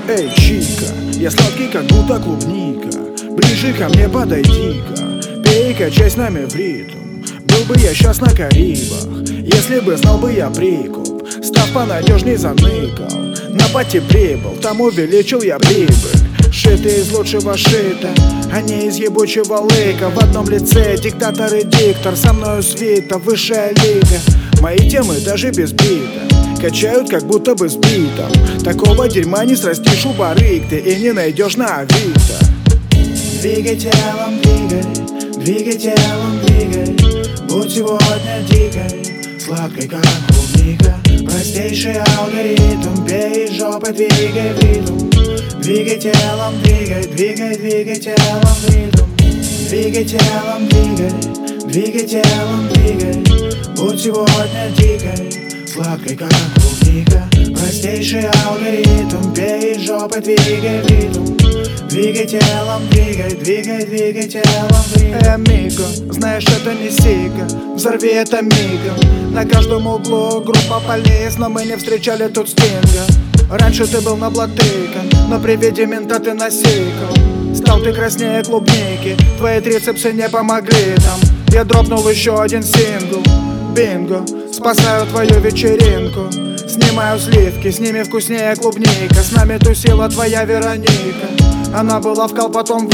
Эй, чика, я сладкий, как будто клубника. Ближе ко мне подойди-ка, перекачай с нами в ритм. Был бы я сейчас на Карибах, если бы знал бы я прикуп. Став понадежней заныкал, на пати прибыл, там увеличил я прибыль. Шиты из лучшего шита, а не из ебучего лыка. В одном лице диктатор и диктор, со мною свита, высшая лига. Мои темы даже без бита качают, как будто бы с битом. Такого дерьма не срастишь у барыг ты и не найдешь на Авито. Двигай телом, двигай, двигай телом, двигай. Будь сегодня дикой, сладкой, как клубника. Простейший алгоритм, бей жопой, двигай в ритм. Двигай телом, двигай, двигай, двигай телом в ритм. Двигай телом, двигай, двигай телом, двигай. Будь сегодня дикой, сладкой, как клубника. Простейший алгоритм, бей жопой, двигай в ритм. Двигай телом, двигай, двигай, двигай телом в ритм. Амиго, знаешь, это не сига, взорви это мигом. На каждом углу группа полиц, но мы не встречали тут стинга. Раньше ты был наблатыкан, но при виде мента ты насикал. Стал ты краснее клубники, твои трицепсы не помогли нам. Я дропнул еще один сингл, бинго, спасаю твою вечеринку. Снимаю сливки, с ними вкуснее клубника. С нами тусила твоя Вероника, она была вкал, потом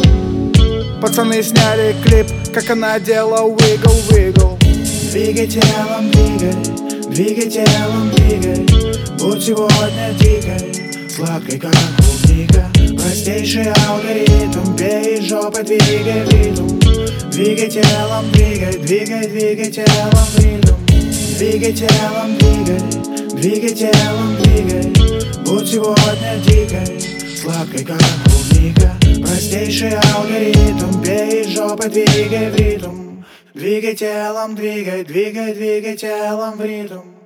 выкл. Пацаны сняли клип, как она делала wiggle-wiggle. Двигай телом, двигай, двигай телом, двигай. Будь сегодня дикой, сладкой, как клубника. Простейший алгоритм, бей жопой, двигай в ритм. Двигай телом, двигай, двигай, двигай телом в ритм. Двигай телом, двигай, двигай телом, двигай. Будь сегодня дикой, сладкой, как клубника. Простейший алгоритм, бей жопой, двигай в ритм. Двигай телом, двигай, двигай, двигай телом в ритм.